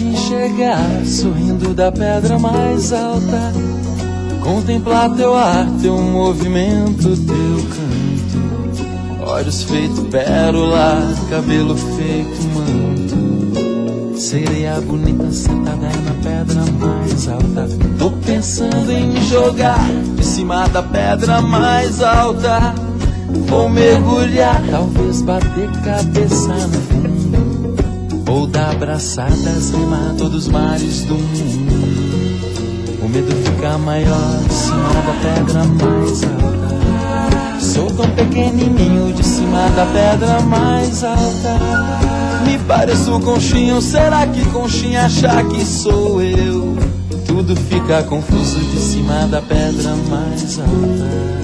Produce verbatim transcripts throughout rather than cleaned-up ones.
te enxergar, sorrindo da pedra mais alta. Contemplar teu ar, teu movimento, teu canto. Olhos feito pérola, cabelo feito manto. Sereia bonita sentada na pedra mais alta. Tô pensando em me jogar de cima da pedra mais alta. Vou mergulhar, talvez bater cabeça no fundo, ou dar abraçadas, rimar todos os mares do mundo. O medo fica maior de cima da pedra mais alta. Sou tão pequenininho de cima da pedra mais alta. Me pareço conchinho, será que conchinha achar que sou eu? Tudo fica confuso de cima da pedra mais alta.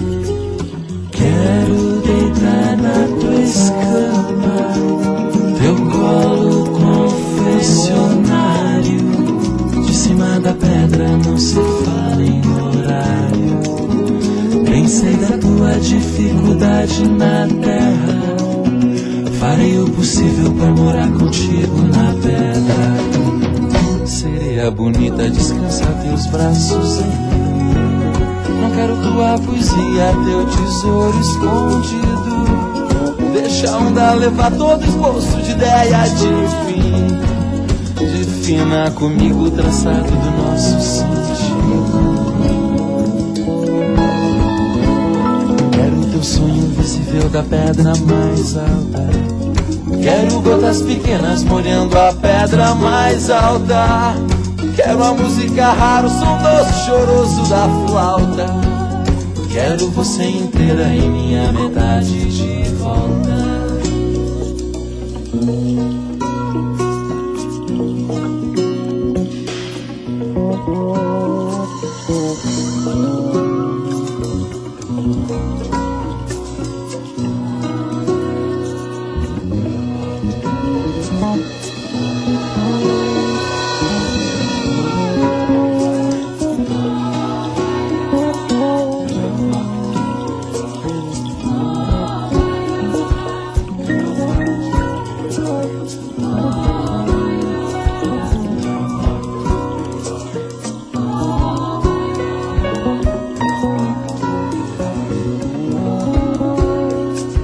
Quero deitar na tua escama, teu colo confessionário. De cima da pedra não se fala em horário. Bem sei da tua dificuldade na terra. Farei o possível pra morar contigo na pedra. Sereia bonita, descansa teus braços em mim. Não quero tua poesia, teu tesouro escondido. Deixa a onda levar todo esboço de ideia de fim. Defina comigo o traçado do nosso sentido. Quero o teu sonho visível da pedra mais alta. Quero gotas pequenas molhando a pedra mais alta. Quero a música rara, o som doce choroso da flauta. Quero você inteira em minha metade de volta.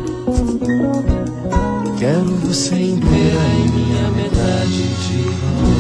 Quero você inteira em minha metade de volta.